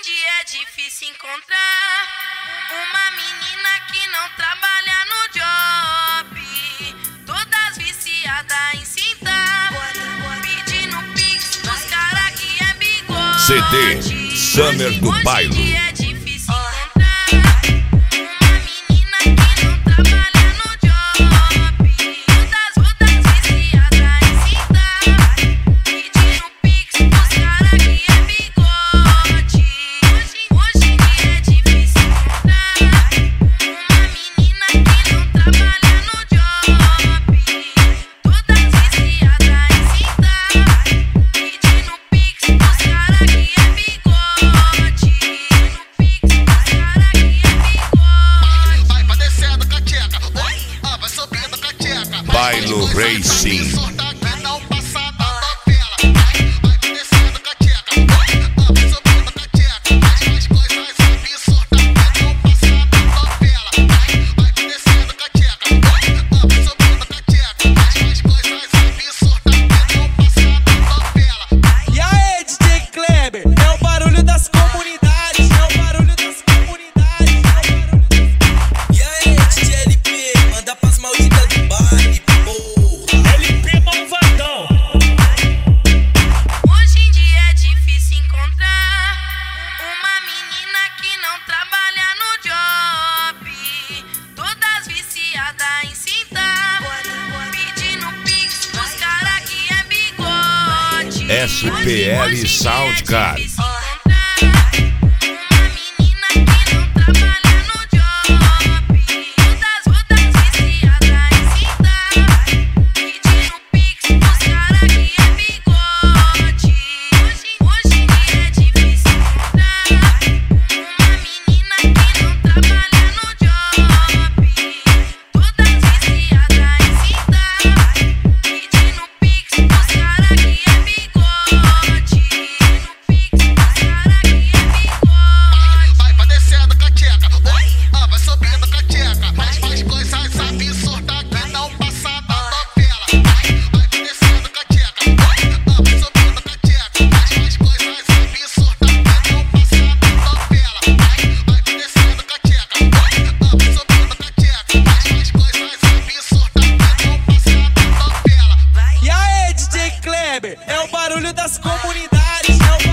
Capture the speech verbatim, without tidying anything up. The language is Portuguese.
dia é difícil encontrar uma menina que não trabalha no job, todas viciadas em cinta, pedindo pix dos cara que é bigode. C D Summer do Bailo. Hoje é difícil encontrar uma menina que não trabalha no job, todas, todas viciadas em cinta, pedindo pix dos cara que é bigode. Hoje, hoje em dia é difícil encontrar uma menina que não trabalha no job, todas viciadas em cinta, pedindo pix dos cara que é bigode. Pix dos cara que é bigode. Vai pra descendo com a tcheca, oi, ah, vai subindo com a tcheca. Bailo Racing. Sorta que não passa da novela. Vai, vai pra descendo com a tcheca, oi, ah, vai subindo com a tcheca. Faz coisas absurdas que não passa da novela. Vai, vai pra descendo com a tcheca, oi, ah, vai subindo com a tcheca. Faz coisas absurdas que não passa da novela. E aí, D J Kleber, é o barulho das comunidades, é o barulho das comunidades, é o barulho das... E aí, D J L P, manda pras malditas do baile, porra. L P malvadão. Hoje em dia é difícil encontrar uma menina que não trabalha no job, todas viciadas em cinta, pedindo pix dos cara que é bigode. S P L Hoje em dia é Soundcard. difícil encontrar uma menina que não trabalha no job, todas, todas viciadas em cinta, pedindo pix dos cara que é bigode. Hoje, hoje em dia é difícil encontrar uma menina que não trabalha no job, todas viciadas em cinta, pedindo pix dos cara que é bigode. Pix dos cara que é bigode. Vai pra descendo com a tcheca, oi, ah, vai subindo com a tcheca. Faz, faz coisas absurdas que não passa da novela. Vai, vai pra descendo com a tcheca, oi, ah, vai subindo com a tcheca. Faz, faz coisas absurdas que não passa da novela. Vai, vai pra descendo com a tcheca, oi, ah, vai subindo com a tcheca. Faz, faz coisas absurdas que não passa da novela. E aí, D J Kleber, é o barulho das comunidades, é o barulho